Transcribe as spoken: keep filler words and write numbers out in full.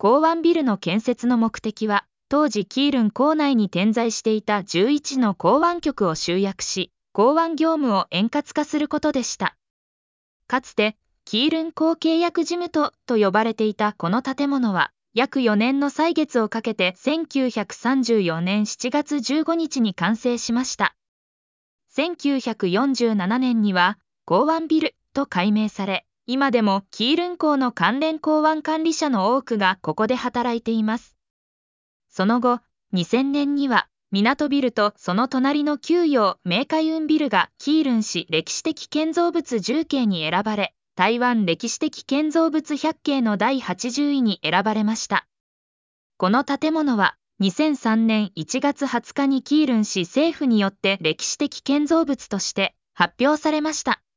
港湾ビルの建設の目的は、当時キールン港内に点在していたじゅういちの港湾局を集約し、港湾業務を円滑化することでした。かつて、キールン港契約事務所と呼ばれていたこの建物は、約よねんの歳月をかけてせんきゅうひゃくさんじゅうよねんしちがつじゅうごにちに完成しました。せんきゅうひゃくよんじゅうななねんには、港湾ビルと改名され、今でもキールン港の関連港湾管理者の多くがここで働いています。その後、にせんねんには、港ビルとその隣の旧洋明海運ビルがキールン市歴史的建造物じゅっけいに選ばれ、台湾歴史的建造物ひゃっけいのだいはちじゅういに選ばれました。この建物は、にせんさんねんいちがつはつかにキールン市政府によって歴史的建造物として発表されました。